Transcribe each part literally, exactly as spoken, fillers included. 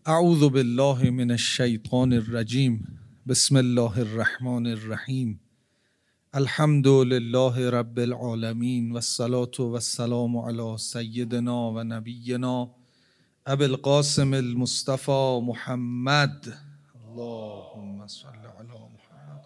اعوذ بالله من الشیطان الرجیم. بسم الله الرحمن الرحیم. الحمد لله رب العالمین و الصلاة و السلام علی سیدنا و نبینا ابی القاسم المصطفى محمد. اللهم صل علی محمد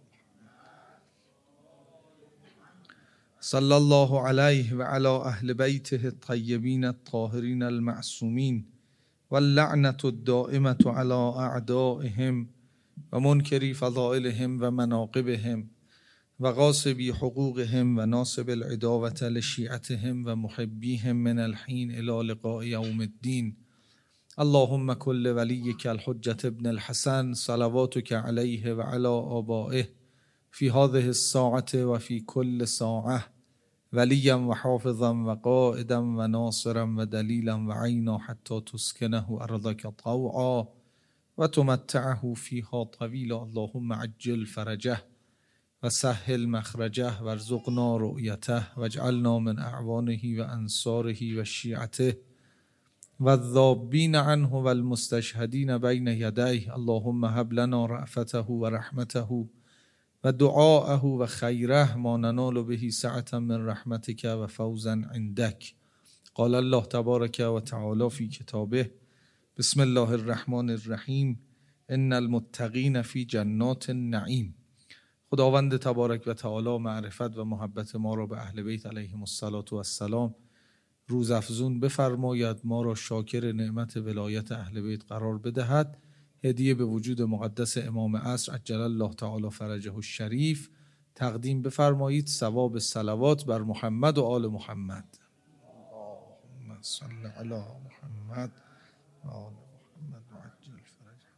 صلی الله علیه و علی اهل بیته الطیبین الطاهرین المعصومین واللعنة الدائمة على اعدائهم و منکری فضائلهم و مناقبهم و غاصبی حقوقهم و ناصب العداوة لشیعتهم و محبیهم من الحین الی لقاء یوم الدین. اللهم کل ولیک الحجة ابن الحسن صلواتک علیه و علی آبائه فی هذه الساعة و فی کل ساعة ولیا و حافظا و قائدا و ناصرا و دلیلا و عینا حتی تسکنه ارضک طوعا و تمتعه فیها طویلا. اللهم عجل فرجه و سهل مخرجه و ارزقنا رؤیته و اجعلنا من اعوانه و انصاره و شیعته و الذابین عنه و المستشهدین بین یدیه. اللهم هب لنا رأفته و رحمته و دعاءه و خیره ما ننال به سعة من رحمتك و فوزا عندك. قال الله تبارک و تعالی فی کتابه بسم الله الرحمن الرحیم ان المتقین فی جنات النعیم. خداوند تبارک و تعالی معرفت و محبت ما را به اهل بیت علیهم الصلاة و السلام روز افزون بفرماید، ما را شاکر نعمت ولایت اهل بیت قرار بدهد، هدیه به وجود مقدس امام عصر عجل الله تعالی فرجه الشریف تقدیم بفرمایید. ثواب صلوات بر محمد و آل محمد. اللهم صل علی محمد و آل محمد و عجل فرجه.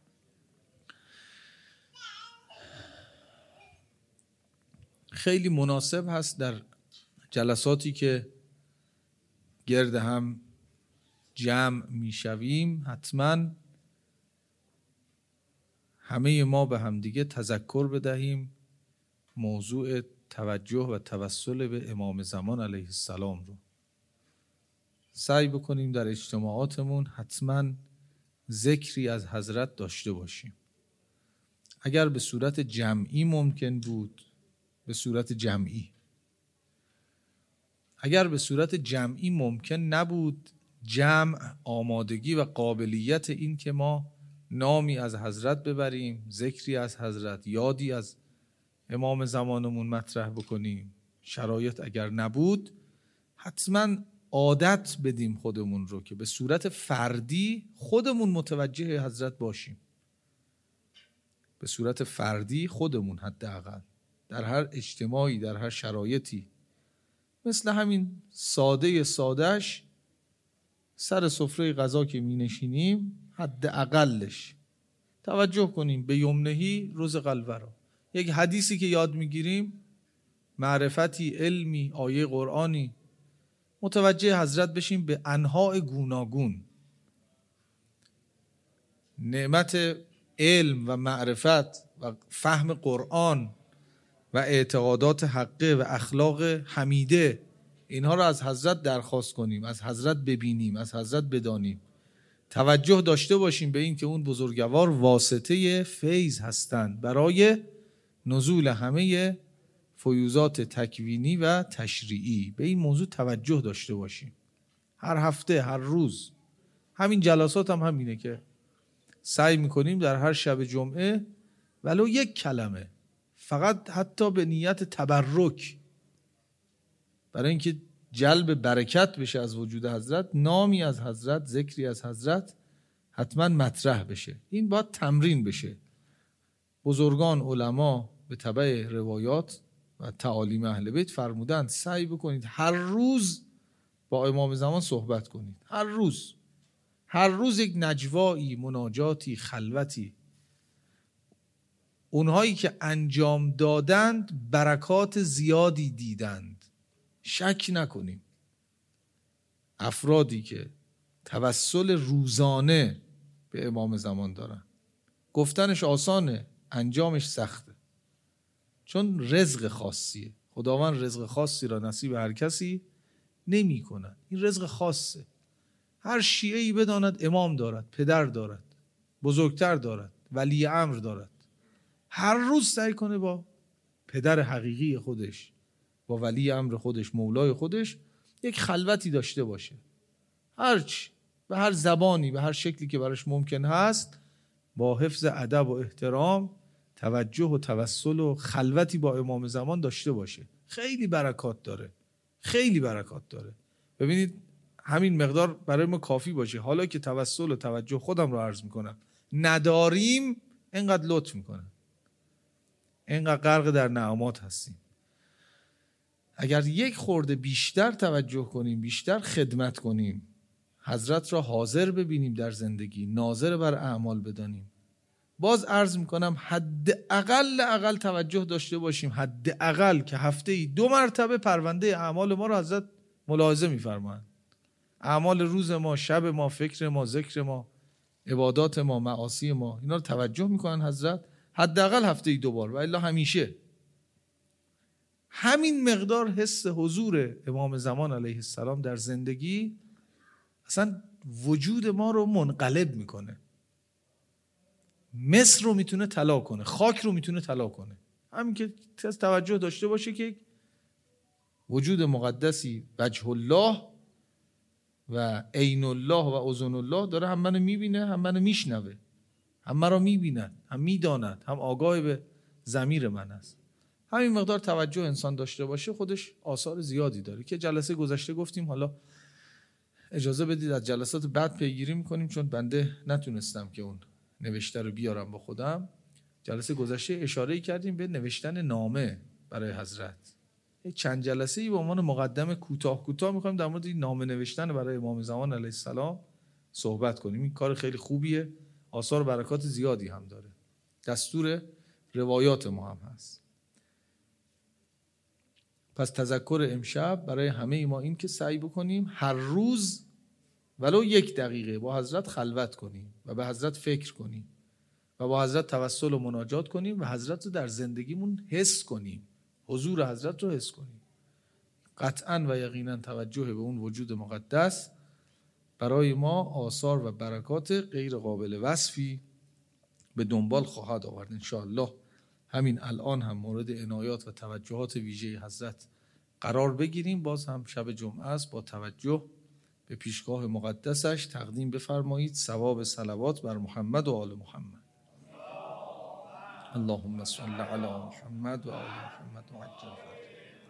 خیلی مناسب هست در جلساتی که گرد هم جمع میشویم حتما همه ما به هم دیگه تذکر بدهیم موضوع توجه و توسل به امام زمان علیه السلام رو. سعی بکنیم در اجتماعاتمون حتما ذکری از حضرت داشته باشیم. اگر به صورت جمعی ممکن بود به صورت جمعی، اگر به صورت جمعی ممکن نبود، جمع آمادگی و قابلیت این که ما نامی از حضرت ببریم، ذکری از حضرت، یادی از امام زمانمون مطرح بکنیم، شرایط اگر نبود، حتما عادت بدیم خودمون رو که به صورت فردی خودمون متوجه حضرت باشیم. به صورت فردی خودمون حداقل در هر اجتماعی، در هر شرایطی، مثل همین ساده سادهش سر سفره غذا که می نشینیم، حداقلش توجه کنیم به یمنهی روز قلورا. یک حدیثی که یاد میگیریم، معرفتی، علمی، آیه قرآنی، متوجه حضرت بشیم به انواع گوناگون. نعمت علم و معرفت و فهم قرآن و اعتقادات حقه و اخلاق حمیده، اینها را از حضرت درخواست کنیم، از حضرت ببینیم، از حضرت بدانیم. توجه داشته باشیم به این که اون بزرگوار واسطه فیض هستند برای نزول همه فیوزات تکوینی و تشریعی. به این موضوع توجه داشته باشیم. هر هفته، هر روز، همین جلسات هم همینه که سعی میکنیم در هر شب جمعه ولو یک کلمه، فقط حتی به نیت تبرک، برای اینکه جلب برکت بشه از وجود حضرت، نامی از حضرت، ذکری از حضرت حتما مطرح بشه. این باید تمرین بشه. بزرگان علما به تبع روایات و تعالیم اهل بیت فرمودند سعی بکنید هر روز با امام زمان صحبت کنید. هر روز هر روز یک نجوایی، مناجاتی، خلوتی. اونهایی که انجام دادند برکات زیادی دیدند، شک نکنیم. افرادی که توسل روزانه به امام زمان دارن، گفتنش آسانه، انجامش سخته، چون رزق خاصیه. خداوند رزق خاصی را نصیب هر کسی نمی کند. این رزق خاصه. هر شیعه‌ای بداند امام دارد، پدر دارد، بزرگتر دارد، ولی امر دارد. هر روز سعی کنه با پدر حقیقی خودش، با ولی امر خودش، مولای خودش، یک خلوتی داشته باشه. هرچی، به هر زبانی، به هر شکلی که براش ممکن هست، با حفظ ادب و احترام، توجه و توسل و خلوتی با امام زمان داشته باشه. خیلی برکات داره، خیلی برکات داره. ببینید همین مقدار برای ما کافی باشه. حالا که توسل و توجه، خودم رو عرض میکنم، نداریم، اینقدر لطف میکنه، اینقدر غرق در نعمات هستیم. اگر یک خورده بیشتر توجه کنیم، بیشتر خدمت کنیم، حضرت را حاضر ببینیم در زندگی، ناظر بر اعمال بدانیم، باز عرض میکنم حد اقل اقل توجه داشته باشیم، حد اقل که هفته ای دو مرتبه پرونده اعمال ما را حضرت ملاحظه میفرمایند. اعمال روز ما، شب ما، فکر ما، ذکر ما، عبادات ما، معاصی ما، اینا رو توجه میکنن حضرت حد اقل هفته ای دو بار، و الا همیشه. همین مقدار حس حضور امام زمان علیه السلام در زندگی اصلا وجود ما رو منقلب میکنه. مصر رو میتونه طلا کنه، خاک رو میتونه طلا کنه. همین که توجه داشته باشه که وجود مقدسی وجه الله و عین الله و اذن الله داره هم منو میبینه، هم منو میشنوه، هم من رو میبیند، هم میداند، هم آگاه به ضمیر من است. همین مقدار توجه انسان داشته باشه خودش آثار زیادی داره که جلسه گذشته گفتیم. حالا اجازه بدید از جلسات بعد پیگیری میکنیم، چون بنده نتونستم که اون نوشته رو بیارم با خودم. جلسه گذشته اشاره کردیم به نوشتن نامه برای حضرت. چند جلسه ای به عنوان مقدمه کوتاه کوتاه میخوایم در مورد این نامه نوشتن برای امام زمان علیه السلام صحبت کنیم. این کار خیلی خوبیه، آثار برکات زیادی هم داره، دستور روایات ما هم هست. پس تذکر امشب برای همه ما این که سعی بکنیم هر روز ولو یک دقیقه با حضرت خلوت کنیم و به حضرت فکر کنیم و با حضرت توسل و مناجات کنیم و حضرت رو در زندگیمون حس کنیم، حضور حضرت رو حس کنیم. قطعاً و یقیناً توجه به اون وجود مقدس برای ما آثار و برکات غیر قابل وصفی به دنبال خواهد آورد انشاءالله. همین الان هم مورد عنایات و توجهات ویژه حضرت قرار بگیریم. باز هم شب جمعه است، با توجه به پیشگاه مقدسش تقدیم بفرمایید ثواب صلوات بر محمد و آل محمد. اللهم صل علی محمد و آل محمد و عجل فرجهم.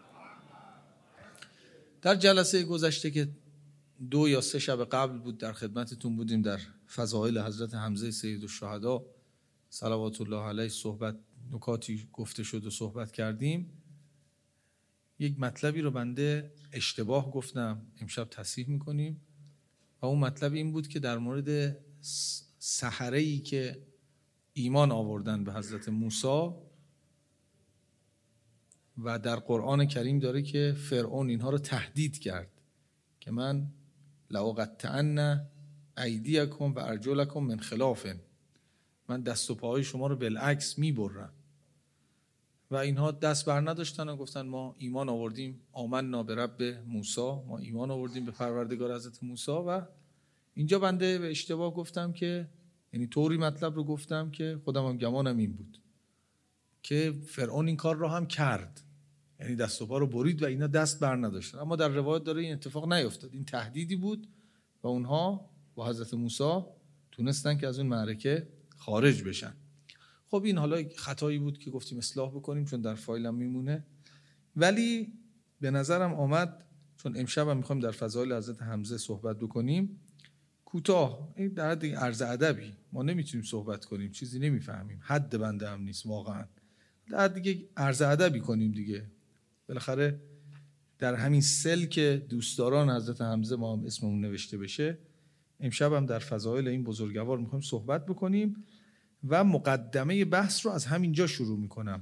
در جلسه گذشته که دو یا سه شب قبل بود در خدمتتون بودیم، در فضائل حضرت حمزه سید الشهدا صلوات الله علیه صحبت نکاتی گفته شد و صحبت کردیم. یک مطلبی رو بنده اشتباه گفتم، امشب تصحیح میکنیم، و اون مطلب این بود که در مورد سحره‌ای که ایمان آوردن به حضرت موسی و در قرآن کریم داره که فرعون اینها رو تهدید کرد که من لأقطعن ایدیکم و ارجلکم من خلاف، من دست و پاهای شما رو بالعکس میبرم. و اینها دست بر نداشتن و گفتن ما ایمان آوردیم، آمنا به رب موسی، ما ایمان آوردیم به پروردگار حضرت موسی. و اینجا بنده به اشتباه گفتم که، یعنی طوری مطلب رو گفتم که خودم هم گمانم این بود که فرعون این کار رو هم کرد، یعنی دست و پا رو برید و اینا دست بر نداشتن. اما در روایت داره این اتفاق نیفتاد، این تهدیدی بود و اونها با حضرت موسی تونستن که از اون معرکه خارج بشن. خب این حالا خطایی بود که گفتیم اصلاح بکنیم چون در فایلم میمونه. ولی به نظرم آمد چون امشب هم میخوایم در فضائل حضرت حمزه صحبت بکنیم، کوتاه، این در حد عرض ادبی، ما نمیتونیم صحبت کنیم، چیزی نمیفهمیم، حد بنده هم نیست واقعا، در دیگه عرض ادبی کنیم دیگه. بالاخره در همین سلک دوستداران حضرت حمزه ما هم اسممون نوشته بشه. امشب هم در فضائل این بزرگوار میخوایم صحبت بکنیم و مقدمه بحث رو از همینجا شروع میکنم.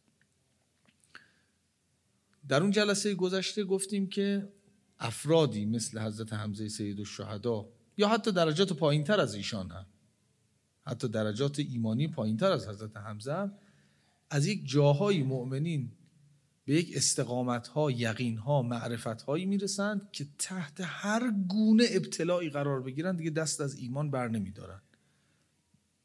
در اون جلسه گذشته گفتیم که افرادی مثل حضرت حمزه سید الشهدا یا حتی درجات پایین تر از ایشان هم، حتی درجات ایمانی پایین تر از حضرت حمزه هم، از یک جاهای مؤمنین به یک استقامت‌ها، یقین‌ها، معرفت‌هایی میرسند که تحت هر گونه ابتلاعی قرار بگیرن دیگه دست از ایمان بر نمی‌دارن.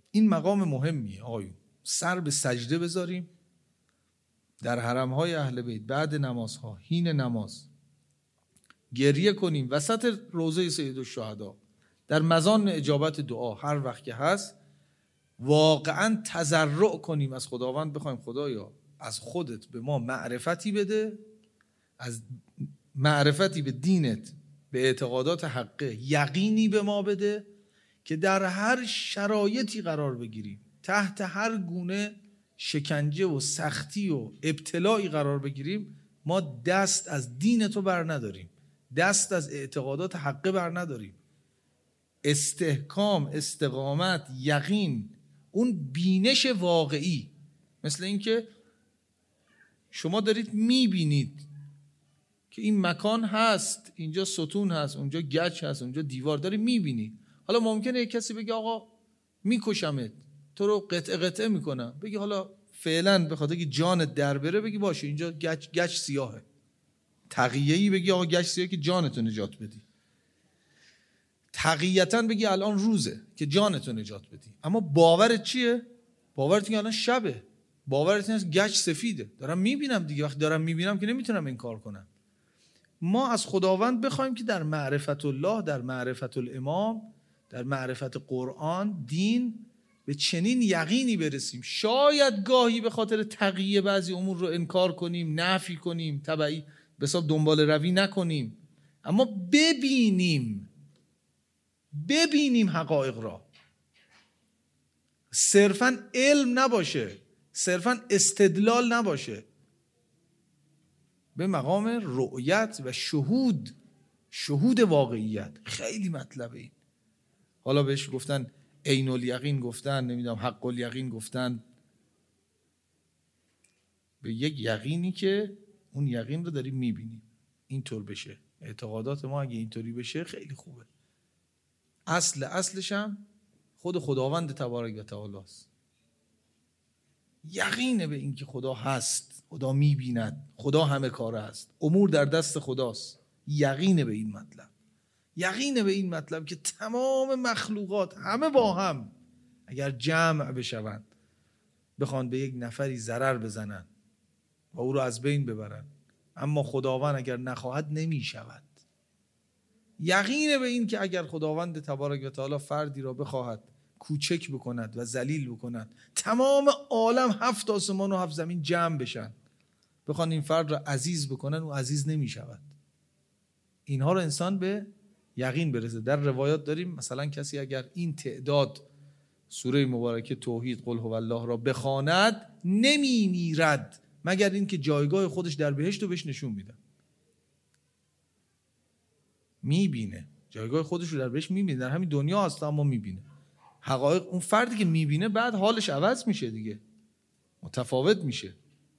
این مقام مهمیه آقایون. سر به سجده بذاریم در حرمهای اهل بیت، بعد نمازها، حین نماز گریه کنیم، وسط روضه سیدالشهدا، در مزان اجابت دعا هر وقت که هست واقعا تضرع کنیم از خداوند، بخوایم خدایا از خودت به ما معرفتی بده، از معرفتی به دینت، به اعتقادات حقه یقینی به ما بده که در هر شرایطی قرار بگیریم، تحت هر گونه شکنجه و سختی و ابتلایی قرار بگیریم، ما دست از دین تو بر نداریم، دست از اعتقادات حقه بر نداریم. استحکام، استقامت، یقین، اون بینش واقعی، مثل اینکه شما دارید میبینید که این مکان هست، اینجا ستون هست، اونجا گچ هست، اونجا دیوار، داری میبینید. حالا ممکنه یک کسی بگه آقا میکشمت، تو رو قطعه قطعه میکنم، بگی حالا فعلا به خاطر که جانت در بره بگی باشه اینجا گچ گچ سیاهه، تقیه‌ای بگی آقا گچ سیاهه که جانتو نجات بدی، تقییتاً بگی الان روزه که جانتو نجات بدی. اما باورت چیه؟ باورت اینه الان شبه، باورت اینه گچ سفیده، دارم میبینم دیگه، وقتی دارم میبینم که نمیتونم انکار کنم. ما از خداوند بخوایم که در معرفت الله، در معرفت الامام، در معرفت قرآن، دین، به چنین یقینی برسیم. شاید گاهی به خاطر تقیه بعضی امور رو انکار کنیم، نفی کنیم، تبعی به حساب دنبال روی نکنیم، اما ببینیم ببینیم حقایق را. صرفاً علم نباشه، صرفاً استدلال نباشه، به مقام رؤیت و شهود، شهود واقعیت. خیلی مطلبه این. حالا بهش گفتن عین الیقین، گفتن نمیدونم حق الیقین، گفتن به یک یقینی که اون یقین رو داریم میبینیم. اینطور بشه اعتقادات ما، اگه اینطوری بشه خیلی خوبه. اصل اصلش هم خود خداوند تبارک و تعالی است. یقینه به این که خدا هست، خدا میبیند، خدا همه کاره است، امور در دست خداست. یقینه به این مطلب، یقینه به این مطلب که تمام مخلوقات همه با هم اگر جمع بشوند بخوان به یک نفری ضرر بزنن و او رو از بین ببرن، اما خداوند اگر نخواهد نمیشود. یقینه به این که اگر خداوند تبارک و تعالی فردی را بخواهد کوچک بکند و ذلیل بکند، تمام عالم، هفت آسمان و هفت زمین جمع بشن بخوان این فرد را عزیز بکنن، او عزیز نمیشود. اینها رو انسان به یقین برسه. در روایات داریم مثلا کسی اگر این تعداد سوره مبارکه توحید قل هو الله را بخواند نمی میرد مگر این که جایگاه خودش در بهشت رو بهش نشون میدن. میبینه جایگاه خودش رو در بهشت، میبینه در همین دنیا هست اما میبینه حقایق. اون فردی که میبینه بعد حالش عوض میشه دیگه، متفاوت میشه.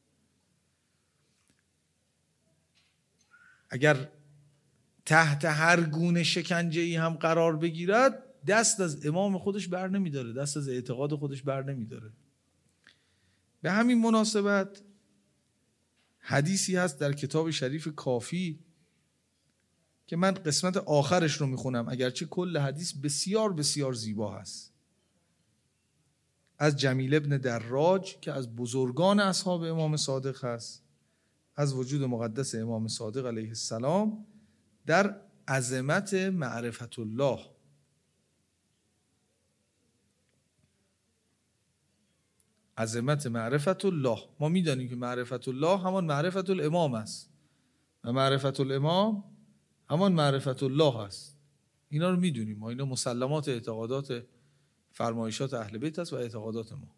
اگر تحت هر گونه شکنجه ای هم قرار بگیرد دست از امام خودش بر نمیداره، دست از اعتقاد خودش بر نمیداره. به همین مناسبت حدیثی هست در کتاب شریف کافی که من قسمت آخرش رو میخونم، اگرچه کل حدیث بسیار بسیار زیبا هست، از جمیل ابن دراج که از بزرگان اصحاب امام صادق هست، از وجود مقدس امام صادق علیه السلام در عظمت معرفت الله. عظمت معرفت الله، ما میدانیم که معرفت الله همان معرفت الامام است و معرفت الامام همان معرفت الله است. اینا رو میدونیم ما، اینا مسلمات اعتقادات فرمایشات اهل بیت است و اعتقادات ما.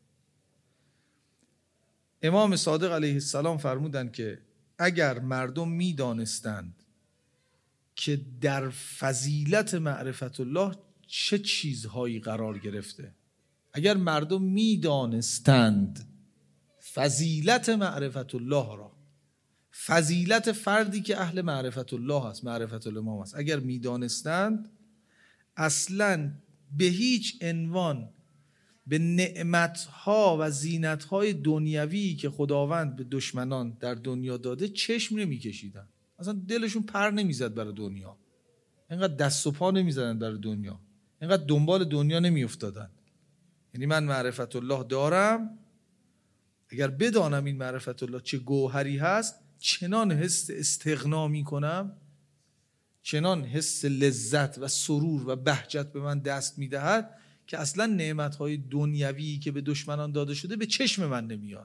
امام صادق علیه السلام فرمودند که اگر مردم میدانستند که در فضیلت معرفت الله چه چیزهایی قرار گرفته، اگر مردم میدانستند فضیلت معرفت الله را، فضیلت فردی که اهل معرفت الله است، معرفت الامام است، اگر میدانستند اصلاً به هیچ عنوان به نعمتها و زینتهای دنیوی که خداوند به دشمنان در دنیا داده چشم نمیکشیدن. اصلا دلشون پر نمیزد برای دنیا، اینقدر دست و پا نمیزدن برای دنیا، اینقدر دنبال دنیا نمیافتادن. یعنی من معرفت الله دارم، اگر بدانم این معرفت الله چه گوهری هست، چنان حس استغنا می کنم، چنان حس لذت و سرور و بهجت به من دست می دهد که اصلا نعمتهای دنیوی که به دشمنان داده شده به چشم من نمیاد.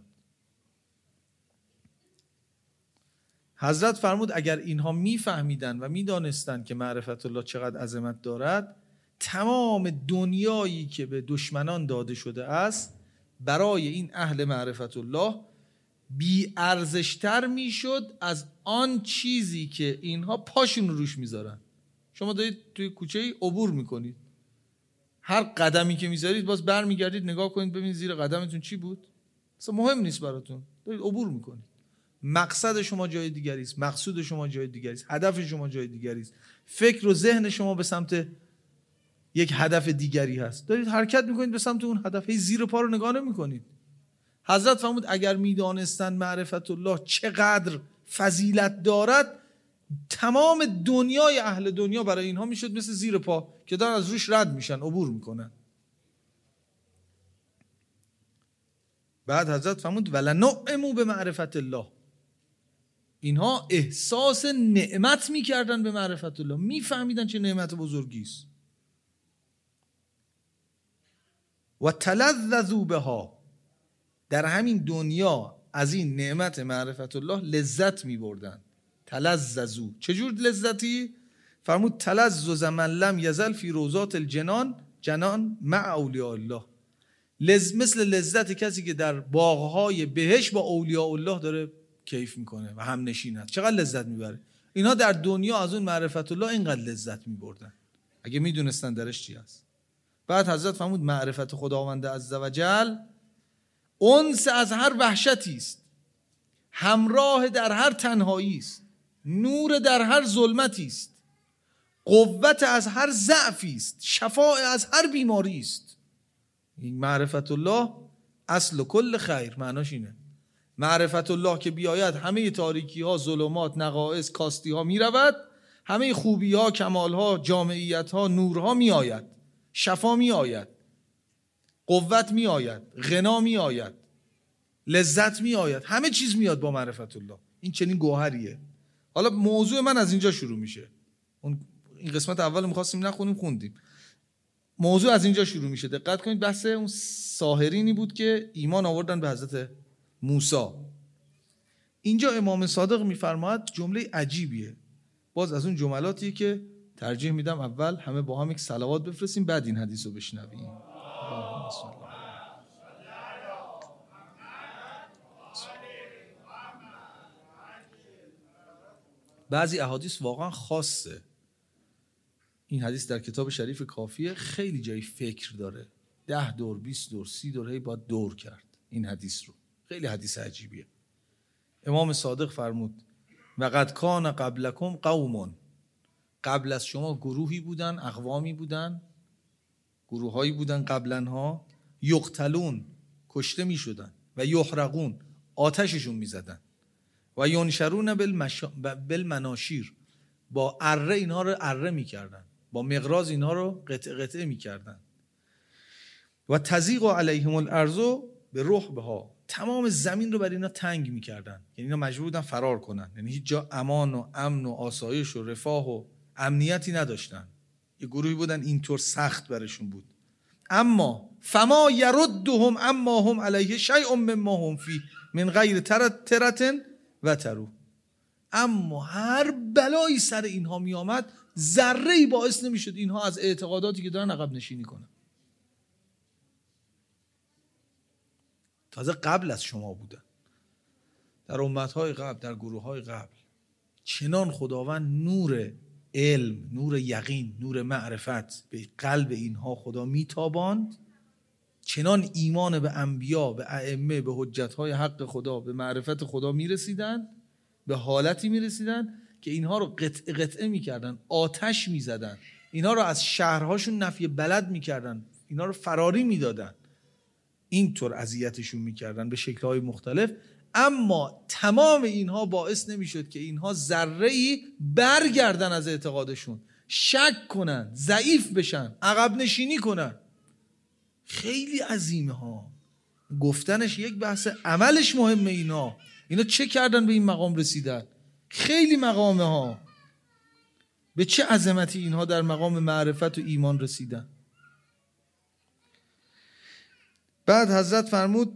حضرت فرمود اگر اینها میفهمیدن و میدانستند که معرفت الله چقدر عظمت دارد، تمام دنیایی که به دشمنان داده شده است برای این اهل معرفت الله بی ارزشتر میشد از آن چیزی که اینها پاشون روش میذارن. شما دارید توی کوچه ای عبور میکنید، هر قدمی که میذارید باز بر میگردید نگاه کنید ببینید زیر قدمتون چی بود. اصلا مهم نیست براتون، دارید عبور میکنید. مقصد شما جای دیگری است، مقصود شما جای دیگری است، هدف شما جای دیگری است، فکر و ذهن شما به سمت یک هدف دیگری هست، دارید حرکت میکنید به سمت اون هدف، هی زیر پا رو نگاه نمیکنید. حضرت فرمود اگر میدانستند معرفت الله چقدر فضیلت دارد، تمام دنیای اهل دنیا برای اینها میشد مثل زیر پا که دارن از روش رد میشن، عبور میکنن. بعد حضرت فرمود ولنعموا به معرفت الله، اینها احساس نعمت میکردن به معرفت الله، میفهمیدن چه نعمت بزرگی است. و تلذذوا بها، در همین دنیا از این نعمت معرفت الله لذت میبردن. تلذذوا، چجور لذتی؟ فرمود تلذذ من لم یزل فی روضات الجنان جنان مع اولیاء الله، لز مثل لذت کسی که در باغهای بهشت با اولیاء الله داره کیف میکنه و هم نشین هست. چقدر لذت میبره. اینها در دنیا از اون معرفت الله اینقدر لذت میبردن اگه میدونستن درش چی هست. بعد حضرت فرمود معرفت خداوند عزوجل انس از هر وحشتی است، همراه در هر تنهایی است، نور در هر ظلمتی است، قوت از هر ضعفی است، شفاء از هر بیماری است. این معرفت الله اصل کل خیر. معناش اینه معرفت الله که بیاید همه تاریکی ها، ظلمات، نقائص، کاستی ها می رود، همه خوبی ها، کمال ها، جامعیت ها، نورها می آید، شفا می آید، قوت می آید، غنا می آید، لذت می آید، همه چیز میاد با معرفت الله. این چنین گوهریه. حالا موضوع من از اینجا شروع میشه. اون این قسمت اول می‌خواستیم نخونیم، خوندیم. موضوع از اینجا شروع میشه. دقت کنید، بحث اون ساحرینی بود که ایمان آوردن به حضرت موسی. اینجا امام صادق میفرماید جمله عجیبیه، باز از اون جملاتی که ترجیح میدم اول همه با هم یک صلوات بفرستیم بعد این حدیث رو بشنویم. بعضی احادیث واقعا خاصه. این حدیث در کتاب شریف کافیه، خیلی جای فکر داره. ده دور، بیست دور، سی دور هی باید دور کرد این حدیث رو. خیلی حدیث عجیبیه. امام صادق فرمود و قد کان قبلکم قوم، قبل از شما گروهی بودن، اقوامی بودن، گروهایی بودن قبلنها، یقتلون، کشته می شدن، و یحرقون، آتششون می زدن، و ینشرون بالمناشیر، با اره اینها رو اره می کردن، با مقراض اینها رو قطعه قطعه می کردن، و تضیق علیهم الارض برحبها، تمام زمین رو برای اینا تنگ می کردن، یعنی اینا مجبور بودن فرار کنن، یعنی هیچ جا امان و امن و آسایش و رفاه و امنیتی نداشتن. یه گروهی بودن اینطور سخت برشون بود. اما فما یردهم اما هم علیه شیء مما هم فی من غیر ترتن و ترو، اما هر بلایی سر اینها می آمد ذره‌ای باعث نمی شد اینها از اعتقاداتی که دارن عقب نشینی کنن. تازه قبل از شما بودن، در امتهای قبل، در گروههای قبل، چنان خداوند نور علم، نور یقین، نور معرفت به قلب اینها خدا میتاباند، چنان ایمان به انبیا، به ائمه، به حجتهای حق خدا، به معرفت خدا میرسیدن، به حالتی میرسیدن که اینها رو قطعه قطعه میکردن، آتش میزدن، اینها رو از شهرهاشون نفی بلد میکردن، اینها رو فراری میدادن، اینطور اذیتشون میکردن به شکل‌های مختلف. اما تمام اینها باعث نمیشد که اینها ذره‌ای برگردن از اعتقادشون، شک کنن، ضعیف بشن، عقب نشینی کنن. خیلی عظیمه ها. گفتنش یک بحث، عملش مهمه. اینا اینا چه کردن به این مقام رسیدن؟ خیلی مقامه ها. به چه عظمتی اینها در مقام معرفت و ایمان رسیدن. بعد حضرت فرمود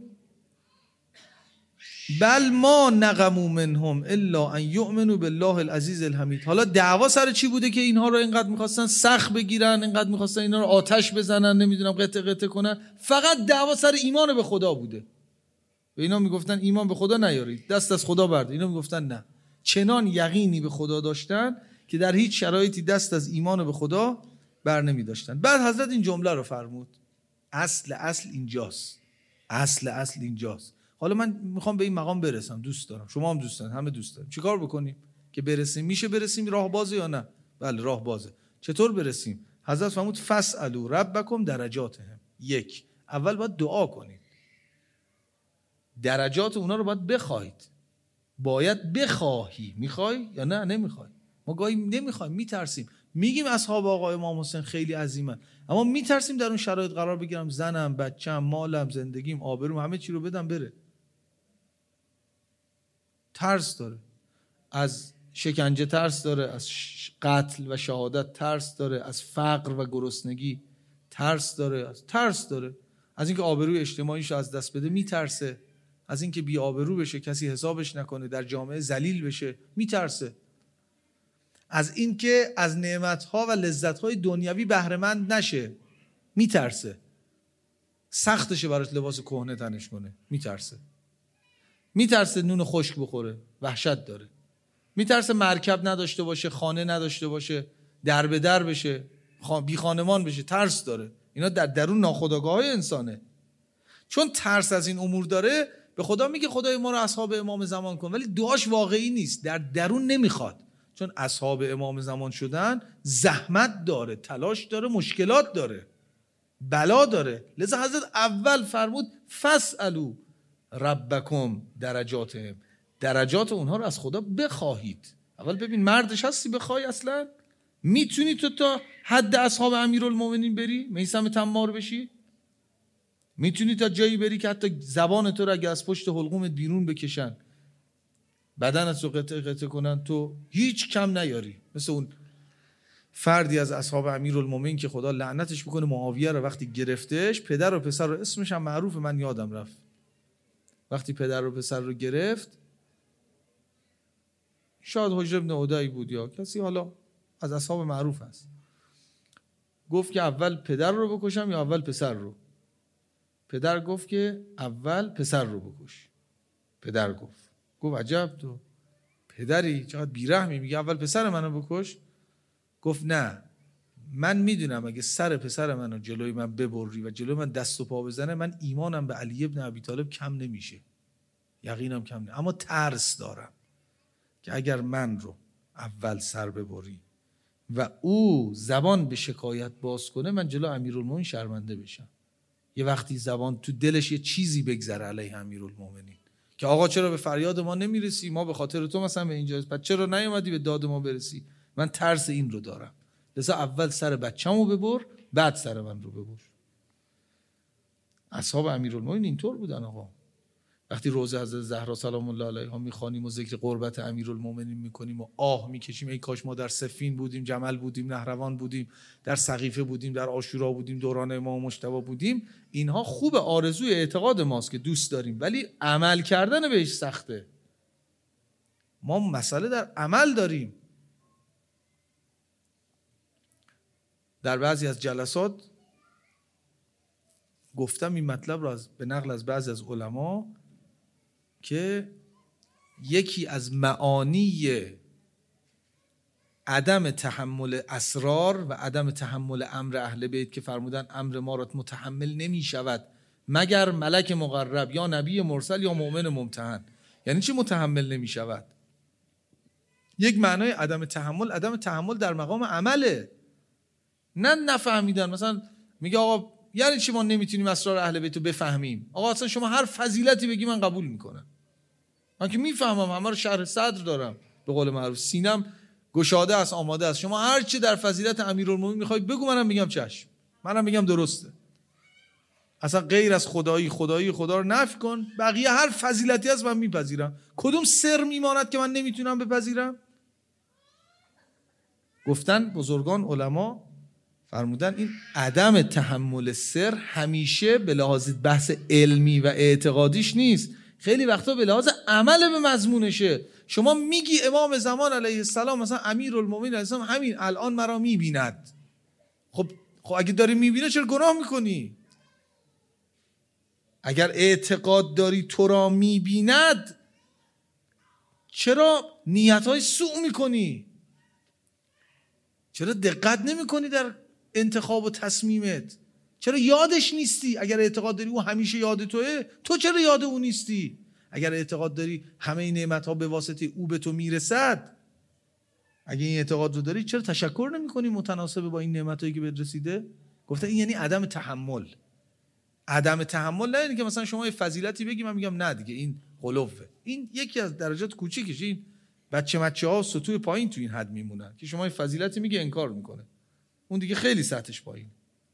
بل ما نقموا منهم الا ان یؤمنوا بالله العزیز الحمید. حالا دعوا سر چی بوده که اینها رو اینقدر میخواستن سخت بگیرن، اینقدر میخواستن اینا رو آتش بزنن، نمیدونم قطع قطع کنن؟ فقط دعوا سر ایمان به خدا بوده. به اینا میگفتن ایمان به خدا نیارید، دست از خدا برد. اینا میگفتن نه. چنان یقینی به خدا داشتن که در هیچ شرایطی دست از ایمان به خدا بر نمی داشتن. بعد حضرت این جمله رو فرمود، اصل اصل اینجاست، اصل اصل اینجاست. حالا من میخوام به این مقام برسم، دوست دارم، شما هم دوست دارید، همه دوست داریم. چیکار بکنیم که برسیم؟ میشه برسیم؟ راه بازه یا نه؟ بله راه بازه. چطور برسیم؟ حضرت فرمود فاسالوا ربکم درجاتهم. یک، اول باید دعا کنید، درجات اونا رو باید بخواید. باید بخواهی. میخوای یا نه نمیخوای؟ ما گاهی نمیخوایم، میترسیم، میگیم اصحاب آقا امام حسین خیلی عظیمن، اما میترسیم در اون شرایط قرار بگیرم، زنم، بچم، مالم، زندگیم، آبروم، همه چی رو بدم بره. ترس داره، از شکنجه ترس داره، از قتل و شهادت ترس داره، از فقر و گرسنگی ترس داره، از ترس داره از اینکه آبروی اجتماعیش از دست بده میترسه، از اینکه بی آبرو بشه، کسی حسابش نکنه، در جامعه ذلیل بشه میترسه، از اینکه از نعمت‌ها و لذت‌های دنیوی بهره مند نشه میترسه، سختشه براش لباس کهنه تنش کنه میترسه، میترسه نون خشک بخوره، وحشت داره، میترسه مرکب نداشته باشه، خانه نداشته باشه، در به در بشه، بی خانمان بشه، ترس داره. اینا در درون ناخودآگاه‌های انسانه. چون ترس از این امور داره به خدا میگه خدای ما رو اصحاب امام زمان کن، ولی دعاش واقعی نیست، در درون نمیخواد. چون اصحاب امام زمان شدن زحمت داره، تلاش داره، مشکلات داره، بلا داره. لذا حضرت اول فرمود فاسالوا ربکم درجاتهم، درجات اونها رو از خدا بخواهید. اول ببین مردش هستی بخوای؟ اصلا میتونی تو تا حد اصحاب امیرالمومنین بری؟ میثم تمار بشی؟ میتونی تا جایی بری که حتی زبان تو رو اگه از پشت حلقومت بیرون بکشن، بدنت رو قطع قطع کنن، تو هیچ کم نیاری؟ مثل اون فردی از اصحاب امیرالمومنین که خدا لعنتش بکنه، معاویه رو وقتی گرفتش، پدر و پسر رو، اسمش هم معروفه، من یادم رفت، وقتی پدر و پسر رو گرفت، شاید حجر ابن عدی بود یا کسی حالا از اصحاب معروف هست، گفت که اول پدر رو بکشم یا اول پسر رو؟ پدر گفت که اول پسر رو بکش. پدر گفت گفت عجب تو پدری چقدر بیرحمی، میگه اول پسر منو بکش؟ گفت نه، من میدونم اگه سر پسر منو جلوی من ببری و جلوی من دست و پا بزنه، من ایمانم به علی ابن ابی طالب کم نمیشه، یقینم کم نمیشه، اما ترس دارم که اگر من رو اول سر ببری و او زبان به شکایت باز کنه، من جلو امیرالمومنین شرمنده بشم. یه وقتی زبان تو دلش یه چیزی بگذره علیه امیرالمومنین که آقا چرا به فریاد ما نمیرسی، ما به خاطر تو مثلا به اینجا، بعد چرا نیومدی به داد ما برسی؟ من ترس این رو دارم، لذا اول سر بچه‌مو ببر، بعد سر من رو ببر. اصحاب امیرالمومنین اینطور بودن آقا. وقتی روزه حضرت زهرا سلام الله علیها میخوانیم و ذکر قربت امیرالمومنین میکنیم و آه میکشیم ای کاش ما در صفین بودیم، جمل بودیم، نهروان بودیم، در سقیفه بودیم، در عاشورا بودیم، دوران امام مجتبی بودیم، اینها خوب، آرزوی اعتقاد ماست که دوست داریم، ولی عمل کردن بهش سخته. ما مسئله در عمل داریم. در بعضی از جلسات گفتم این مطلب را به نقل از بعضی از علما که یکی از معانی عدم تحمل اسرار و عدم تحمل امر اهل بیت که فرمودن امر ما را متحمل نمی شود مگر ملک مقرب یا نبی مرسل یا مؤمن ممتحن. یعنی چی متحمل نمی شود؟ یک معنای عدم تحمل، عدم تحمل در مقام عمله. نه نفهمیدن، مثلا میگه آقا یعنی چی ما نمیتونیم اسرار اهل بیت رو بفهمیم؟ آقا اصلا شما هر فضیلتی بگی من قبول میکنم، من که میفهمم، همه رو شرح صدر دارم، به قول معروف سینم گشاده است، آماده است. شما هر چی در فضیلت امیرالمومنین میخواید بگو، منم میگم چشم، منم میگم درسته. اصلا غیر از خدایی خدایی خدا رو نفی کن، بقیه هر فضیلتی هست من میپذیرم. کدوم سر میماند که من نمیتونم بپذیرم؟ گفتن بزرگان علما فرمودن این عدم تحمل سر همیشه به لحاظ بحث علمی و اعتقادیش نیست، خیلی وقتا به لحاظ عمل به مضمونشه. شما میگی امام زمان علیه السلام مثلا امیرالمومنین علیه السلام همین الان مرا میبیند، خب خب اگه داری میبینه چرا گناه میکنی؟ اگر اعتقاد داری تو را میبیند چرا نیتهای سوء میکنی؟ چرا دقت نمیکنی در انتخاب و تصمیمت؟ چرا یادش نیستی؟ اگر اعتقاد داری او همیشه یاد توئه، تو چرا یاد او نیستی؟ اگر اعتقاد داری همه این نعمت‌ها به واسطه او به تو میرسد، اگه این اعتقاد رو داری چرا تشکر نمی‌کنی متناسب با این نعمتایی که بهت رسیده؟ گفته این یعنی عدم تحمل. عدم تحمل نه یعنی که مثلا شما یه فضیلتی بگی من میگم نه دیگه این غلوه. این یکی از درجات کوچیکشه. این بچه بچه‌ها سطوح پایین تو این حد میمونن که شما یه فضیلتی میگه انکار میکنه، اون دیگه خیلی سطحش پایین.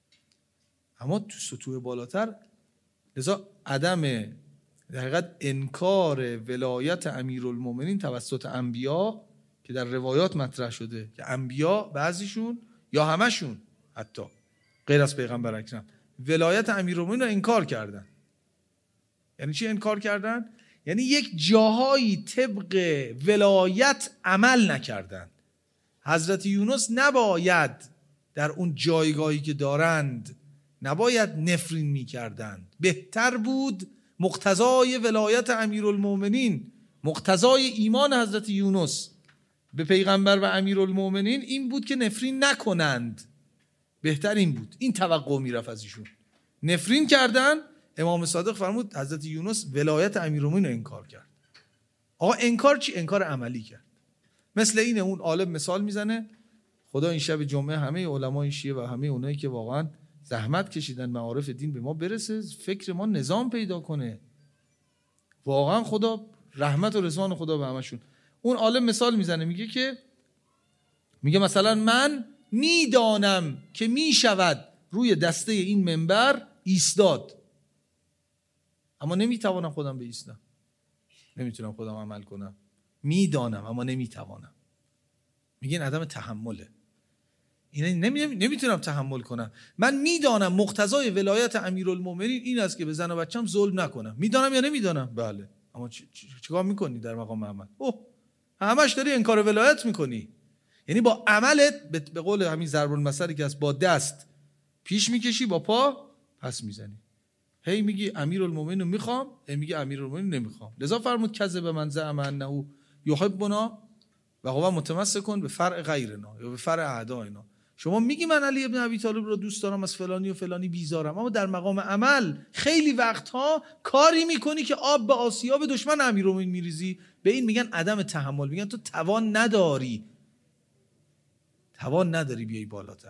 اما تو سطوح بالاتر، لذا عدم در حقیقت انکار ولایت امیرالمومنین توسط انبیا که در روایات مطرح شده که انبیا بعضیشون یا همشون حتی غیر از پیغمبر اکرم ولایت امیرالمومنین رو انکار کردن. یعنی چی انکار کردن؟ یعنی یک جاهایی طبق ولایت عمل نکردن. حضرت یونس نباید در اون جایگاهی که دارند نباید نفرین میکردند. بهتر بود مقتضای ولایت امیرالمومنین، مقتضای ایمان حضرت یونس به پیغمبر و امیرالمومنین این بود که نفرین نکنند. بهتر این بود، این توقع میرفت از ایشون. نفرین کردن، امام صادق فرمود حضرت یونس ولایت امیرالمومنین رو انکار کرد. آقا انکار چی؟ انکار عملی کرد. مثل اینه اون عالم مثال میزنه، خدا این شب جمعه همه علمای شیعه و همه اونایی که واقعا زحمت کشیدن معارف دین به ما برسه، فکر ما نظام پیدا کنه. واقعا خدا رحمت و رضوان خدا به همشون. اون عالم مثال میزنه، میگه که میگه مثلا من میدانم که میشود روی دسته این منبر ایستاد، اما نمیتوانم خودم بایستم، نمیتونم خودم عمل کنم. میدانم اما نمیتوانم. میگن عدم تحمله. این نمی... نمیتونم تحمل کنم. من میدانم مقتضای ولایت امیرالمومنین این است که به زن و بچه‌م ظلم نکنم. میدانم یا نمیدانم؟ بله. اما چ... چ... چیکار میکنی در مقام عمل؟ اوه همش داری انکار ولایت میکنی. یعنی با عملت به قول همین ضرب المثلی که است، با دست پیش میکشی با پا پس میزنی. هی میگی امیرالمومنین رو میخوام، هی میگی امیرالمومنین نمیخوام. لذا فرمود کذب من زعم انه یحبنا و هو متمسک به فرع غیرنا یا به فرع اعدائنا. شما میگی من علی ابن ابی طالب رو دوست دارم، از فلانی و فلانی بیزارم، اما در مقام عمل خیلی وقتها کاری میکنی که آب به آسیاب دشمن امیرالمومنین میریزی. به این میگن عدم تحمل. میگن تو توان نداری، توان نداری بیایی بالاتر.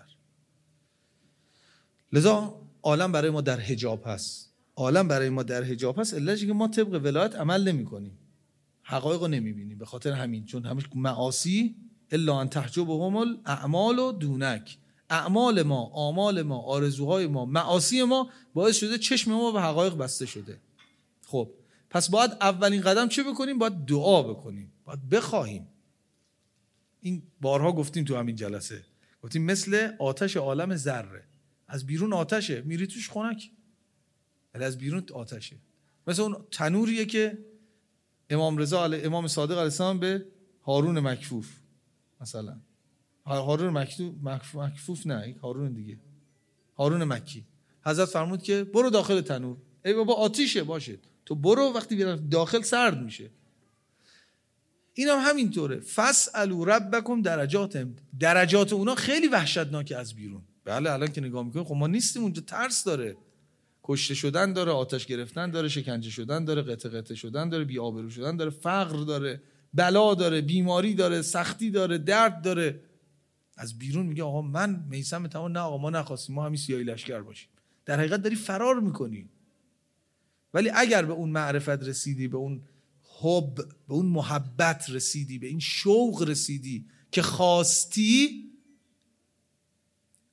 لذا عالم برای ما در حجاب هست. عالم برای ما در حجاب هست علتش که ما طبق ولایت عمل نمی کنیم، حقایق رو نمی بینیم. به خاطر همین، چون همش معاصی الا ان تحجبهم الاعمال دونک، اعمال ما، آمال ما، آرزوهای ما، معاصی ما باعث شده چشم ما به حقایق بسته شده. خب پس باید اولین قدم چه بکنیم؟ باید دعا بکنیم، باید بخواهیم. این بارها گفتیم تو همین جلسه، گفتیم مثل آتش عالم ذره، از بیرون آتشه میری توش خنک، ولی از بیرون آتشه. مثل اون تنوریه که امام رضا علیه امام صادق علیه السلام به هارون مکفوف، مثلا هارون مکفوف مکفوف نه هارون دیگه، هارون مکی، حضرت فرمود که برو داخل تنور. ای بابا آتیشه باشه، تو برو، وقتی بیرون داخل سرد میشه. این هم همینطوره. فاسالوا ربکم درجات، درجات اونا خیلی وحشتناکه از بیرون. بله الان که نگاه میکنیم خب ما نیستیم اونجا، ترس داره، کشته شدن داره، آتش گرفتن داره، شکنجه شدن داره، قطع قطع شدن داره، بی آبرو شدن داره، فقر داره، بلا داره، بیماری داره، سختی داره، درد داره. از بیرون میگه آقا من میثم تمام، نه آقا ما نخواستیم، ما همین سیاهی لشکر باشیم. در حقیقت داری فرار میکنی. ولی اگر به اون معرفت رسیدی، به اون حب، به اون محبت رسیدی، به این شوق رسیدی که خواستی،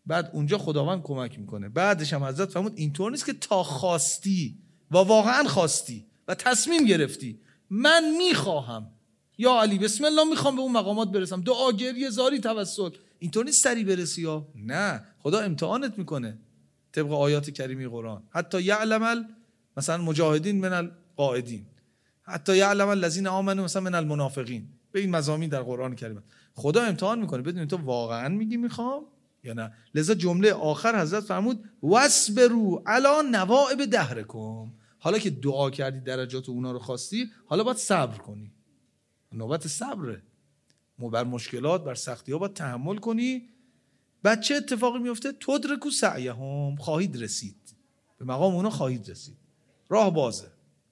بعد اونجا خداوند کمک میکنه. بعدش هم حضرت فرمود اینطور نیست که تا خواستی و واقعا خواستی و تصمیم گرفتی من میخواهم یا علی بسم الله میخوام به اون مقامات برسم، دعا گریه زاری توسل، اینطور نیست سری برسی ها. نه، خدا امتحانت میکنه طبق آیات کریمی قرآن. حتی یعلم مثلا مجاهدین من القاعدین، حتی یعلم الذین آمنوا مثلا من المنافقین، به این مضامین در قرآن کریم خدا امتحان میکنه بدون تو واقعا میگی میخوام یا نه. لذا جمله آخر حضرت فرمود واصبروا علی نوائب دهرکم، حالا که دعا کردی درجات اونا رو خواستی حالا باید صبر کنی، نوبت صبره، ما بر مشکلات بر سختی ها باید تحمل کنی. بعد چه اتفاقی میفته؟ تدرکوا سعیهم، خواهید رسید به مقام اونا، خواهید رسید، راه بازه.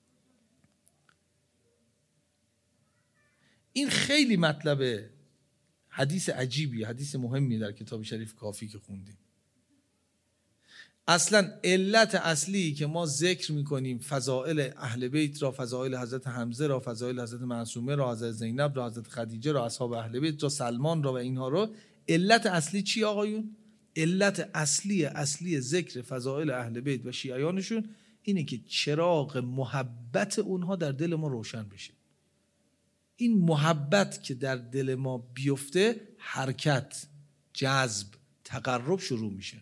این خیلی مطلب حدیث عجیبی، حدیث مهمی در کتاب شریف کافی که خوندیم. اصلا علت اصلی که ما ذکر میکنیم فضائل اهل بیت را، فضائل حضرت حمزه را، فضائل حضرت معصومه را، حضرت زینب را، حضرت خدیجه را، اصحاب اهل بیت را، سلمان را و اینها را، علت اصلی چی آقایون؟ علت اصلی اصلی ذکر فضائل اهل بیت و شیعیانشون اینه که چراغ محبت اونها در دل ما روشن بشه. این محبت که در دل ما بیفته حرکت، جذب، تقرب شروع میشه.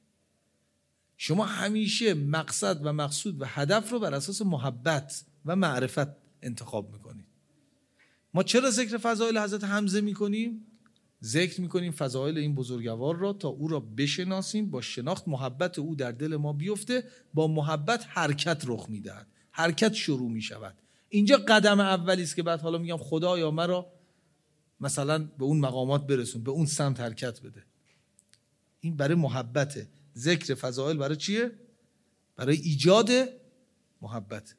شما همیشه مقصد و مقصود و هدف رو بر اساس محبت و معرفت انتخاب میکنید. ما چرا ذکر فضائل حضرت حمزه میکنیم؟ ذکر میکنیم فضائل این بزرگوار را تا او را بشناسیم، با شناخت محبت او در دل ما بیفته، با محبت حرکت رخ میدهد، حرکت شروع میشود. اینجا قدم اولی است که بعد حالا میگم خدایا مرا مثلا به اون مقامات برسون، به اون سمت حرکت بده. این برای محبته. ذکر فضائل برای چیه؟ برای ایجاد محبت.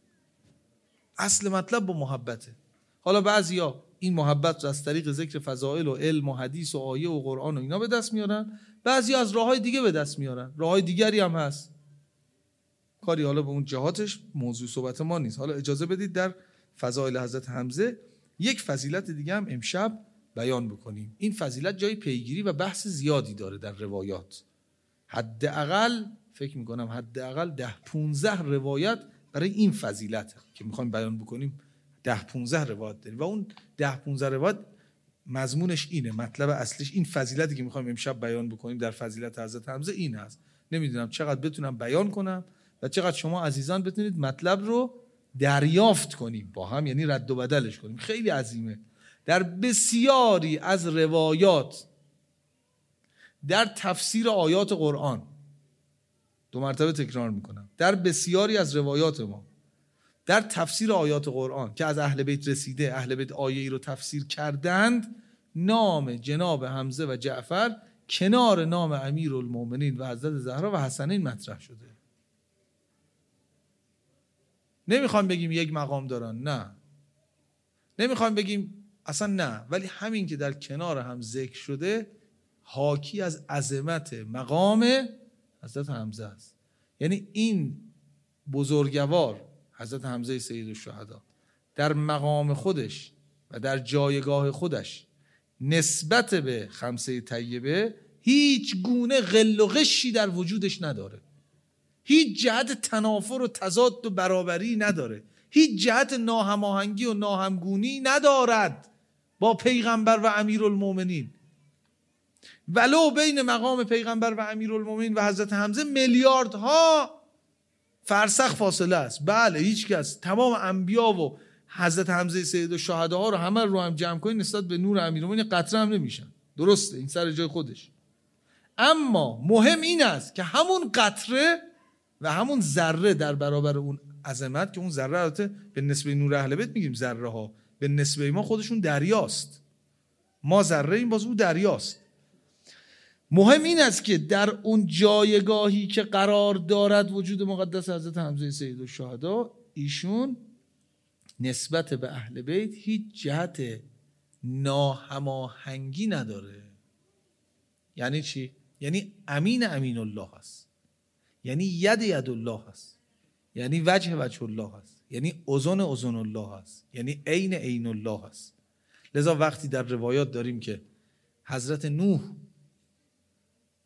اصل مطلب با محبته. حالا بعضیا این محبت رو از طریق ذکر فضائل و علم و حدیث و آیه و قرآن و اینا به دست میارن، بعضیا از راههای دیگه به دست میارن. راههای دیگری هم هست، کاری حالا به اون جهاتش موضوع صحبت ما نیست. حالا اجازه بدید در فضائل حضرت حمزه یک فضیلت دیگه هم امشب بیان بکنیم. این فضیلت جای پیگیری و بحث زیادی داره در روایات. حداقل فکر میکنم حداقل ده پونزده روایت برای این فضیلت که میخوایم بیان بکنیم، ده پونزده روایت داریم و اون ده پونزده روایت مضمونش اینه، مطلب اصلیش این فضیلتی که میخوایم امشب بیان بکنیم در فضیلت حضرت حمزه این هست. نمیدونم چقدر بتونم بیان کنم و چقدر شما عزیزان بتونید مطلب رو دریافت کنیم با هم، یعنی رد و بدلش کنیم. خیلی عظیمه. در بسیاری از روایات در تفسیر آیات قرآن، دو مرتبه تکرار میکنم، در بسیاری از روایات ما در تفسیر آیات قرآن که از اهل بیت رسیده، اهل بیت آیه‌ای رو تفسیر کردند، نام جناب حمزه و جعفر کنار نام امیرالمومنین و حضرت زهرا و حسنین مطرح شده. نمیخوام بگیم یک مقام دارن، نه، نمیخوام بگیم اصلا نه، ولی همین که در کنار هم ذکر شده حاکی از عظمت مقام حضرت حمزه است. یعنی این بزرگوار حضرت حمزه سید الشهدا در مقام خودش و در جایگاه خودش نسبت به خمسه طیبه هیچ گونه غل و غشی در وجودش نداره، هیچ جهت تنافر و تضاد و برابری نداره، هیچ جهت ناهماهنگی و ناهمگونی ندارد با پیغمبر و امیرالمومنین. ولو بین مقام پیغمبر و امیرالمومنین و حضرت حمزه میلیاردها فرسخ فاصله است. بله، هیچ کس، تمام انبیا و حضرت حمزه سید الشهدا ها رو همه رو هم جمع کنید نسبت به نور امیرالمومنین قطره هم نمیشن. درسته، این سر جای خودش. اما مهم این است که همون قطره و همون ذره در برابر اون عظمت، که اون ذره البته به نسبه نور اهل بیت میگیم ذره ها، به نسبه ما خودشون دریاست، ما ذره این، باز او دریاست. مهم این است که در اون جایگاهی که قرار دارد وجود مقدس حضرت حمزه سید الشهدا، ایشون نسبت به اهل بیت هیچ جهت ناهماهنگی نداره. یعنی چی؟ یعنی امین امین الله هست، یعنی ید ید الله هست، یعنی وجه وجه الله هست، یعنی اذن اذن الله هست، یعنی عین عین الله هست. لذا وقتی در روایات داریم که حضرت نوح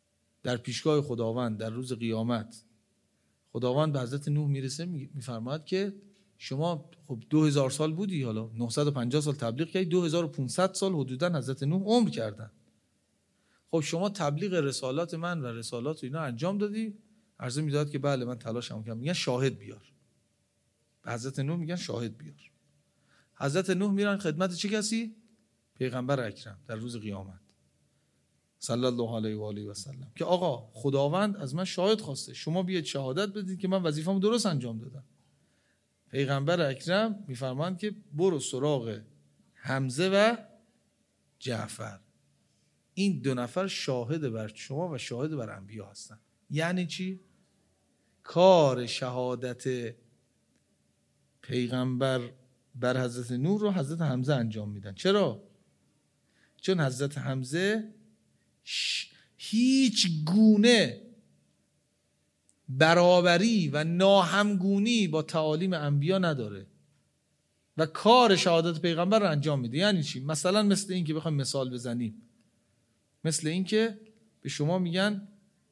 در پیشگاه خداوند در روز قیامت خداوند به حضرت نوح میرسه، میفرماید که شما خب دو هزار سال بودی، حالا نهصد و پنجاه سال تبلیغ کردی، دو هزار و پانصد سال حدوداً حضرت نوح عمر کردن. خب شما تبلیغ رسالات من و رسالات اینا انجام دادی؟ عرضه میداد که بله من تلاشم کردم. میگن شاهد بیار. به حضرت نوح میگن شاهد بیار. حضرت نوح میرن خدمت چه کسی؟ پیغمبر اکرم در روز قیامت صلی الله علیه و آله و سلم که آقا خداوند از من شاهد خواسته، شما بیاید شهادت بدید که من وظیفه‌مو درست انجام دادم. پیغمبر اکرم میفرمایند که برو سراغ حمزه و جعفر، این دو نفر شاهد بر شما و شاهد بر انبیا هستن. یعنی چی؟ کار شهادت پیغمبر بر حضرت نوح رو حضرت حمزه انجام میدن. چرا؟ چون حضرت حمزه هیچ گونه برابری و ناهمگونی با تعالیم انبیا نداره و کار شهادت پیغمبر رو انجام میده. یعنی چی؟ مثلا مثل این که بخوایم مثال بزنیم، مثل این که به شما میگن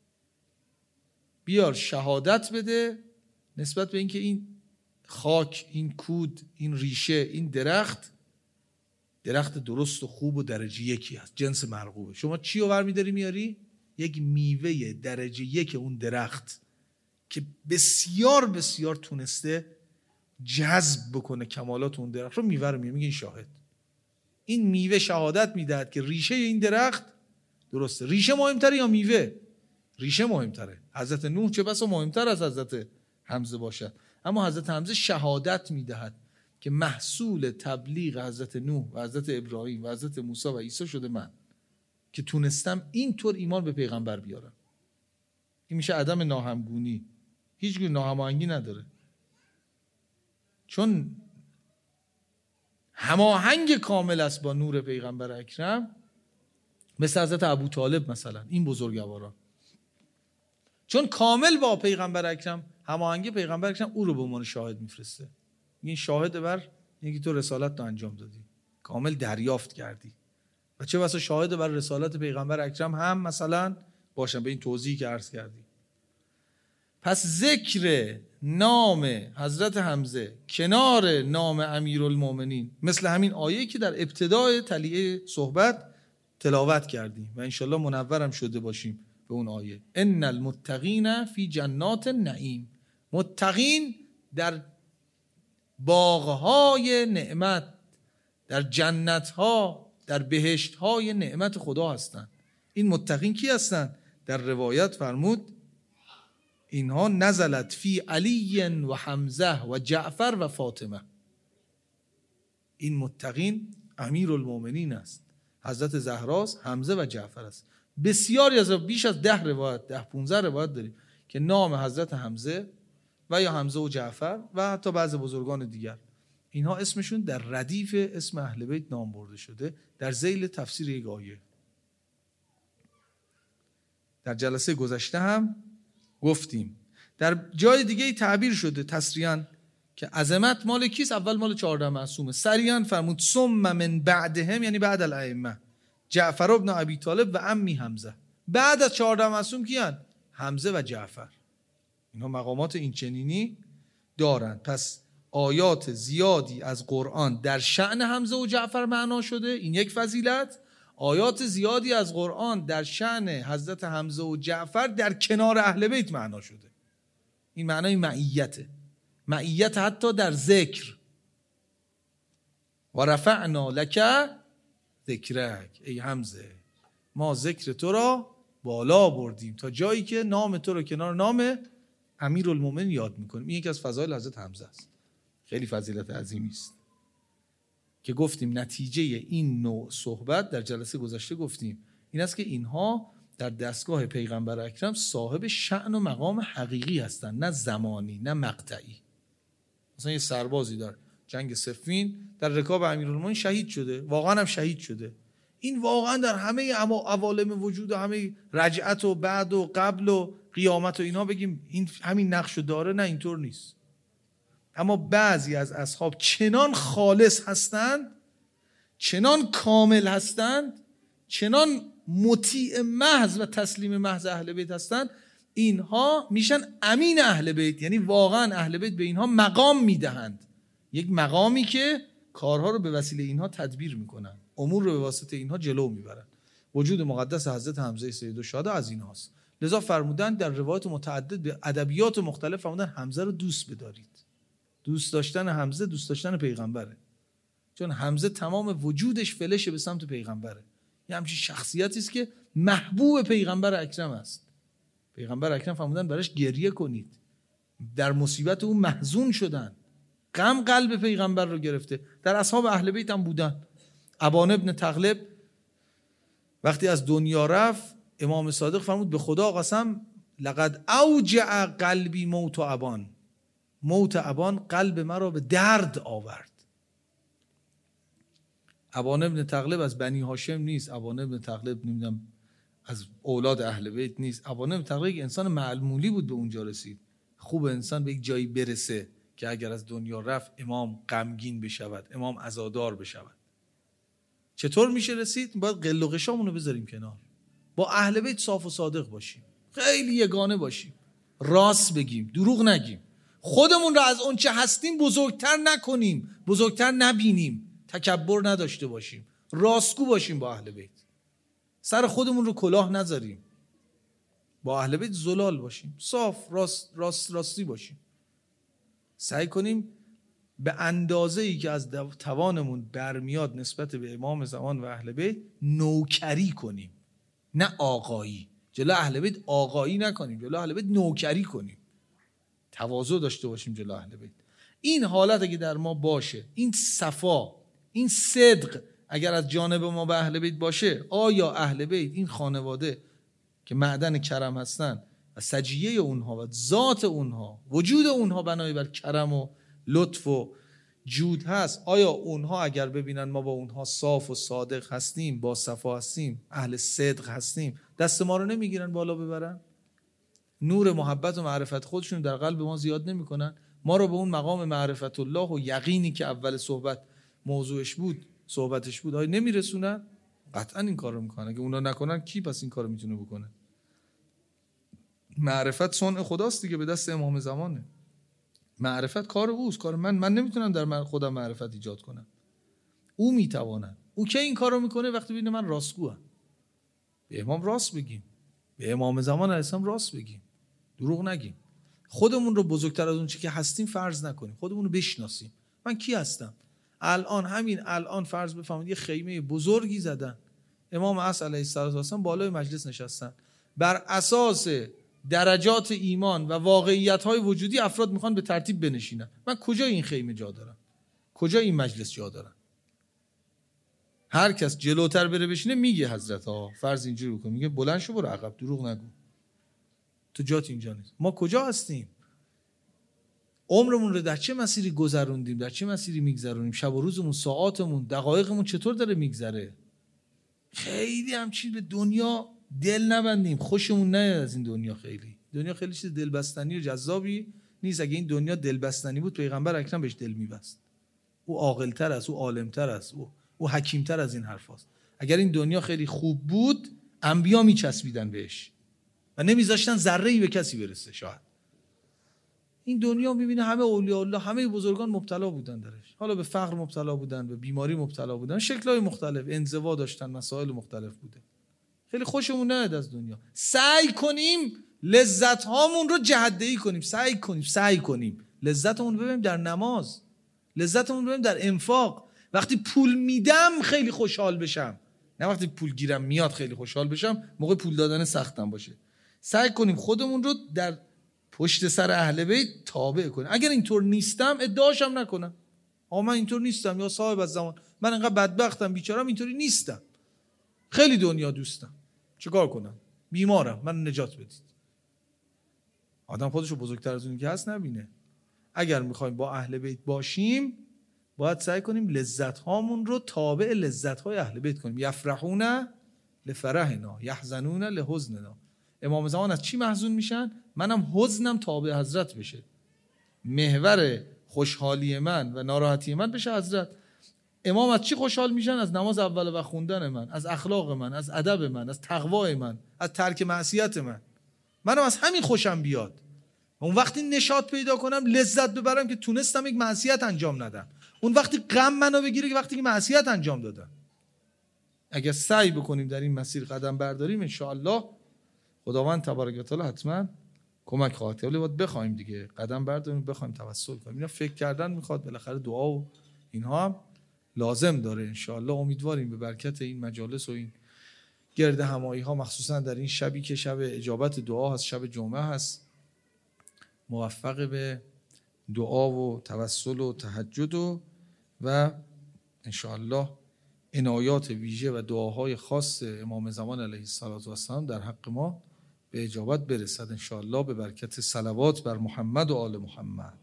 بیار شهادت بده نسبت به این که این خاک، این کود، این ریشه، این درخت درخت درست و خوب و درجه یکی هست، جنس مرغوبه. شما چی رو برمی‌داری میاری؟ یک میوه درجه یک اون درخت که بسیار بسیار تونسته جذب بکنه کمالات اون درخت رو، میوه رو میاری، میگه این شاهد. این میوه شهادت میدهد که ریشه این درخت درسته. ریشه مهمتره یا میوه؟ ریشه مهمتره. حضرت نوح چه بسا مهمتر از حضرت حمزه باشد، اما حضرت حمزه شهادت میدهد که محصول تبلیغ حضرت نوح و حضرت ابراهیم و حضرت موسی و عیسی شده من که تونستم اینطور ایمان به پیغمبر بیارم. این میشه عدم ناهمگونی، هیچ گونه ناهماهنگی نداره، چون هماهنگ کامل است با نور پیغمبر اکرم، مثل حضرت ابو طالب مثلا، این بزرگواران چون کامل با پیغمبر اکرم هماهنگ پیغمبر اکرم او رو به عنوان شاهد میفرسته. این شاهد بر اینکه تو رسالت رو انجام دادی، کامل دریافت کردی. و چه بسا شاهد بر رسالت پیغمبر اکرم هم مثلا باشن، به این توضیحی که عرض کردی. پس ذکر نام حضرت حمزه کنار نام امیرالمومنین مثل همین آیه که در ابتدای تلیه صحبت تلاوت کردیم و انشالله منورم شده باشیم به اون آیه. ان المتقین فی جنات النعیم، متقین در باغهای نعمت، در جنتها، در بهشتهای نعمت خدا هستند. این متقین کی هستند؟ در روایت فرمود اینها نزلت فی علی و حمزه و جعفر و فاطمه. این متقین امیرالمومنین است، حضرت زهراست، حمزه و جعفر است. بسیاری از بیش از ده روایت، ده پونزده روایت داریم که نام حضرت حمزه و یا حمزه و جعفر و حتی بعض بزرگان دیگر، اینها اسمشون در ردیف اسم اهل بیت نام برده شده در ذیل تفسیر یک آیه. در جلسه گذشته هم گفتیم در جای دیگه تعبیر شده تصریحاً که عظمت مال کیست؟ اول مال چهارده معصومه. صریحاً فرمود ثم من بعدهم، یعنی بعد الائمه، جعفر ابن ابی طالب و عمی حمزه. بعد از چهارده معصوم کیان؟ حمزه و جعفر. اینها مقامات این چنینی دارند. پس آیات زیادی از قرآن در شأن حمزه و جعفر معنا شده، این یک فضیلت. آیات زیادی از قرآن در شأن حضرت حمزه و جعفر در کنار اهل بیت معنا شده. این معنای معیته، معیت حتی در ذکر. و رفعنا لک ذکرک، ای حمزه ما ذکر تو را بالا بردیم تا جایی که نام تو رو کنار نام امیرالمومنین یاد میکنیم. این یکی از فضایل حضرت حمزه است، خیلی فضیلت عظیمی است که گفتیم نتیجه این نوع صحبت در جلسه گذشته گفتیم این است که اینها در دستگاه پیغمبر اکرم صاحب شأن و مقام حقیقی هستند، نه زمانی نه مقطعی. مثلا یه سربازی در جنگ صفین در رکاب امیرالمومنین شهید شده، واقعا هم شهید شده. این واقعا در همه عوالم وجود و همه رجعت و بعد و قبل و قیامت و اینها بگیم این همین نقشو داره، نه اینطور نیست. اما بعضی از اصحاب چنان خالص هستند، چنان کامل هستند، چنان مطیع محض و تسلیم محض اهل بیت هستن، اینها میشن امین اهل بیت. یعنی واقعا اهل بیت به اینها مقام میدهند، یک مقامی که کارها رو به وسیله اینها تدبیر میکنن، امور رو به واسطه اینها جلو میبرن. وجود مقدس حضرت حمزه سیدالشهدا از اینهاست. لذا فرمودن در روایات متعدد به ادبیات مختلف فرمودن حمزه رو دوست بدارید. دوست داشتن حمزه دوست داشتن پیغمبره، چون حمزه تمام وجودش فلشه به سمت پیغمبره. یه همچین شخصیتی است که محبوب پیغمبر اکرم است. پیغمبر اکرم فرمودن براش گریه کنید، در مصیبت او محزون شدن، غم قلب پیغمبر رو گرفته. در اصحاب اهل بیت هم بودن. ابان ابن تغلب وقتی از دنیا رفت، امام صادق فرمود به خدا قسم لقد اوجع قلبی موت ابان، موت ابان قلب مرا به درد آورد. ابان ابن تغلب از بنی هاشم نیست، ابان ابن تغلب نمیدونم از اولاد اهل بیت نیست. ابان ابن تغلب یک انسان معمولی بود به اونجا رسید. خوب انسان به یک جایی برسه که اگر از دنیا رفت امام غمگین بشود، امام عزادار بشود. چطور میشه رسید؟ باید قل و قشامون رو بذاریم کنار، با اهل بیت صاف و صادق باشیم، خیلی یگانه باشیم، راست بگیم، دروغ نگیم، خودمون رو از اون چه هستیم بزرگتر نکنیم، بزرگتر نبینیم، تکبر نداشته باشیم، راستگو باشیم با اهل بیت، سر خودمون رو کلاه نذاریم، با اهل بیت زلال باشیم، صاف راست راست راستی باشیم. سعی کنیم به اندازه‌ای که از توانمون برمیاد نسبت به امام زمان و اهل بیت نوکری کنیم، نه آقایی. جلو اهل بیت آقایی نکنیم، جلو اهل بیت نوکری کنیم، تواضع داشته باشیم جلو اهل بیت. این حالت اگه در ما باشه، این صفا، این صدق اگر از جانب ما به اهل بیت باشه، آیا اهل بیت این خانواده که معدن کرم هستن و سجیه اونها و ذات اونها، وجود اونها بنای بر کرم و لطف و جود هست، آیا اونها اگر ببینن ما با اونها صاف و صادق هستیم، با صفا هستیم، اهل صدق هستیم، دست ما رو نمیگیرن بالا ببرن؟ نور محبت و معرفت خودشون در قلب ما زیاد نمیکنن؟ ما رو به اون مقام معرفت الله و یقینی که اول صحبت موضوعش بود، صحبتش بود، آیا نمیرسونن؟ قطعا این کار رو میکنن. اگه اونا نکنن کی پس این کار رو میتونه بکنه؟ معرفت صنع خداست دیگه، به دست امام زمانه. معرفت کار اوست، کار من من نمیتونم در من خودم معرفت ایجاد کنم، او میتواند. او که این کارو میکنه وقتی ببینه من راستگوام، به امام راست بگیم، به امام زمان علیه السلام راست بگیم، دروغ نگیم، خودمون رو بزرگتر از اون چیزی که هستیم فرض نکنیم، خودمون رو بشناسیم. من کی هستم؟ الان همین الان فرض بفهمید یه خیمه بزرگی زدن، امام عصر علیه السلام بالای مجلس نشستن، بر اساس درجات ایمان و واقعیت‌های وجودی افراد میخوان به ترتیب بنشینن. من کجا این خیمه جا دارم؟ کجا این مجلس جا دارم؟ هر کس جلوتر بره بشینه میگه حضرت ها فرض اینجوری بکن، میگه بلند شو برو عقب، دروغ نگو، تو جات اینجا نیست. ما کجا هستیم؟ عمرمون رو در چه مسیری گذروندیم؟ در چه مسیری میگذرونیم؟ شب و روزمون، ساعاتمون، دقایقمون چطور داره میگذره؟ خیلی همچین به دنیا دل نبندیم، خوشمون نیاد از این دنیا. خیلی دنیا خیلی چیز دلبستنی و جذابی نیست. اگه این دنیا دلبستنی بود پیغمبر اکرم بهش دل میبست. او عاقل‌تر است، او عالم‌تر است، او او حکیم‌تر از این حرفاست. اگر این دنیا خیلی خوب بود انبیا میچسبیدن بهش و نمیذاشتن ذره‌ای به کسی برسه. شاید این دنیا میبینه همه اولیاء الله، همه بزرگان مبتلا بودن درش، حالا به فقر مبتلا بودن، به بیماری مبتلا بودن، شکل‌های مختلف، انزوا داشتن، مسائل مختلف بوده. خیلی خوشمون نیاد از دنیا. سعی کنیم لذت هامون رو جهت‌دهی کنیم، سعی کنیم سعی کنیم لذتمون رو ببینیم در نماز، لذتمون رو ببینیم در انفاق. وقتی پول میدم خیلی خوشحال بشم، نه وقتی پول گیرم میاد خیلی خوشحال بشم، موقع پول دادن سختم باشه. سعی کنیم خودمون رو در پشت سر اهل بیت تابع کنیم. اگر اینطور نیستم ادعاشم نکنم، آقا من اینطور نیستم یا صاحب از زمان، من انقدر بدبختم بیچارم اینطوری نیستم، خیلی دنیا دوستم، چیکار کنم؟ بیمارم، من نجات بدید. آدم خودشو بزرگتر از اون که هست نبینه. اگر میخوایم با اهل بیت باشیم باید سعی کنیم لذت هامون رو تابع لذت های اهل بیت کنیم. یفرحون لفرحنا یحزنون لحزننا. امام زمان از چی محزون میشن؟ منم حزنم تابع حضرت بشه، محور خوشحالی من و ناراحتی من بشه حضرت. امام از چی خوشحال میشن؟ از نماز اول و خوندن من، از اخلاق من، از ادب من، از تقوای من، از ترک معصیت من. منم از همین خوشم بیاد. اون وقتی نشاط پیدا کنم، لذت ببرم که تونستم یک معصیت انجام ندم. اون وقتی غم منو بگیره که وقتی که معصیت انجام دادم. اگر سعی بکنیم در این مسیر قدم برداریم، ان شاء الله خداوند تبارک و تعالی حتما کمک خواهد کرد. ولی باید بخوایم دیگه، قدم برداریم، بخوایم توسل کنیم. اینا فکر کردن میخواد، بالاخره دعا و اینها هم لازم داره. ان شاء الله امیدواریم به برکت این مجالس و این گرد همایی ها، مخصوصا در این شبی که شب اجابت دعا هست، شب جمعه هست، موفق به دعا و توسل و تهجد و و ان شاء الله عنایات ویژه و دعاهای خاص امام زمان علیه السلام در حق ما به اجابت برسد ان شاء الله، به برکت صلوات بر محمد و آل محمد.